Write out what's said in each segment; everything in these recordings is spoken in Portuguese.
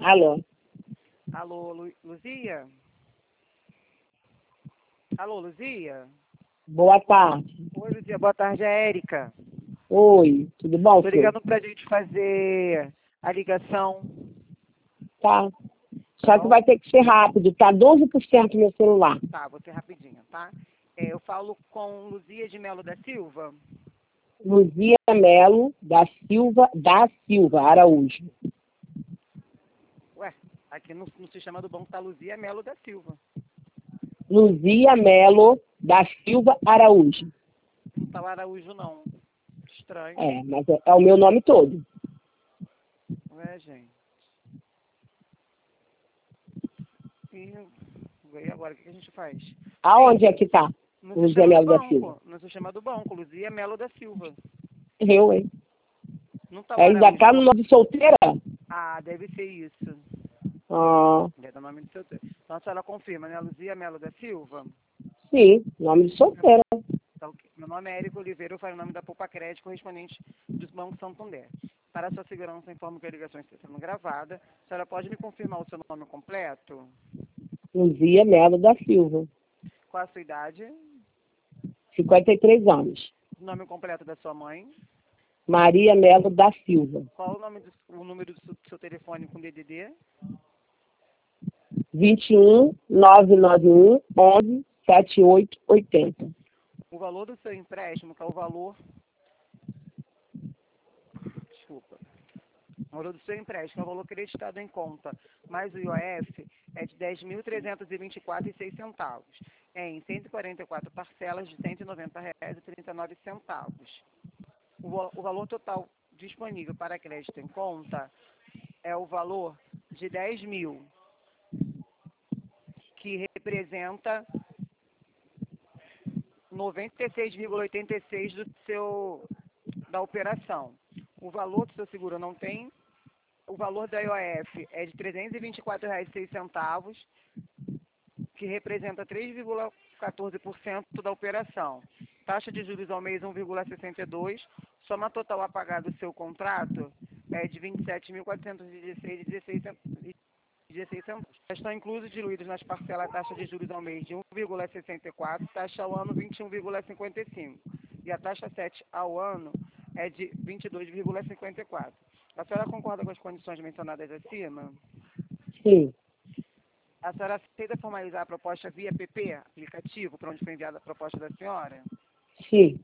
Alô? Alô, Luzia? Alô, Luzia? Boa tarde. Oi, Luzia, boa tarde, é Érica. Oi, tudo bom, Tô filho? ligando pra gente fazer a ligação. Tá. Tá Só que bom? vai ter que ser rápido, tá 12% meu celular. Tá, vou ser rapidinho, tá? Eu falo com Luzia de Melo da Silva. Luzia Melo da Silva Araújo. Ué, aqui no sistema do banco tá Luzia Melo da Silva. Luzia Melo da Silva Araújo. Não tá o Araújo, não. Estranho. É, mas é o meu nome todo. Ué, gente. E agora, o que a gente faz? Aonde é que tá? No Luzia sistema do Melo da Silva. banco. No sistema do banco, Luzia Melo da Silva. Eu, hein? Não tá o Ainda Araújo. tá no nome de solteira? Ah, deve ser isso. Ah, Deve dar nome do seu. Então a senhora confirma, né? Luzia Melo da Silva. sim, nome de solteira. Tá, ok. Meu nome é Érico Oliveira, eu falo o nome da Poupa Crédito correspondente do Banco Santander. Para a sua segurança, informo que a ligação está sendo gravada. A senhora pode me confirmar o seu nome completo? Luzia Melo da Silva. Qual a sua idade? 53 anos. O nome completo da sua mãe? Maria Melo da Silva. Qual o número do seu telefone com DDD? 21 991 11 7880. O valor do seu empréstimo, que é o valor... Desculpa. O valor do seu empréstimo é o valor creditado em conta, mais o IOF é de R$ 10.324,06, em 144 parcelas de R$ 190,39. O valor total disponível para crédito em conta é o valor de 10 mil, que representa 96,86 da operação. O valor do seu seguro não tem. O valor da IOF é de R$ 324,06, que representa 3,14% da operação. Taxa de juros ao mês 1,62. Soma total a pagar do seu contrato é de R$ 27.416,16. Estão inclusos diluídos nas parcelas a taxa de juros ao mês de 1,64, taxa ao ano 21,55. E a taxa 7 ao ano é de 22,54. A senhora concorda com as condições mencionadas acima? Sim, A senhora aceita formalizar a proposta via PP, aplicativo, para onde foi enviada a proposta da senhora? sim.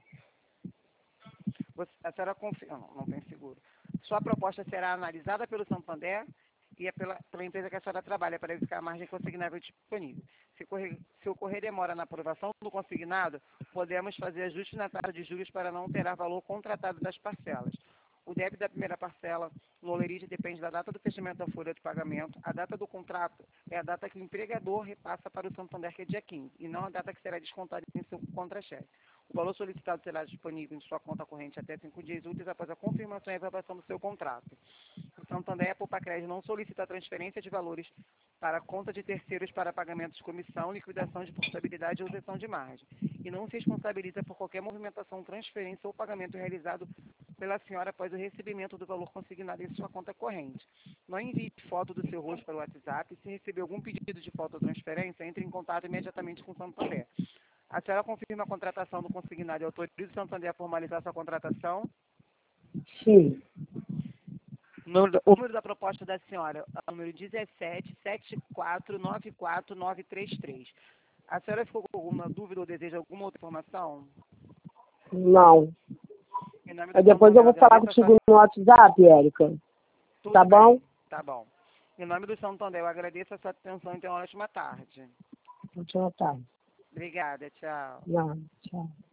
A senhora confirma, não tem seguro. Sua proposta será analisada pelo Santander e pela empresa que a senhora trabalha para verificar a margem consignável disponível. Se ocorrer demora na aprovação do consignado, podemos fazer ajustes na taxa de juros para não alterar valor contratado das parcelas. O débito da primeira parcela no Olerite depende da data do fechamento da folha de pagamento. A data do contrato é a data que o empregador repassa para o Santander, que é dia 15, e não a data que será descontada em seu contra-cheque. O valor solicitado será disponível em sua conta corrente até 5 dias úteis após a confirmação e aprovação do seu contrato. O Santander e a Poupa Crédito não solicita a transferência de valores para a conta de terceiros para pagamentos de comissão, liquidação de portabilidade ou isenção de margem, e não se responsabiliza por qualquer movimentação, transferência ou pagamento realizado pela senhora após o recebimento do valor consignado em sua conta corrente. Não envie foto do seu rosto pelo WhatsApp. Se receber algum pedido de foto ou transferência, entre em contato imediatamente com o Santander. A senhora confirma a contratação do consignado e autoriza o Santander a formalizar sua contratação? Sim. O número da proposta da senhora é o número 1774949933. A senhora ficou com alguma dúvida ou deseja alguma outra informação? Não. Em nome Aí do depois eu Santander, vou falar agradeço a contigo no WhatsApp, Érica. Tudo Tá bem. bom? Tá bom. Em nome do Santander, eu agradeço a sua atenção e tenha uma ótima tarde. Tchau, tá. Obrigada, tchau. Não, tchau.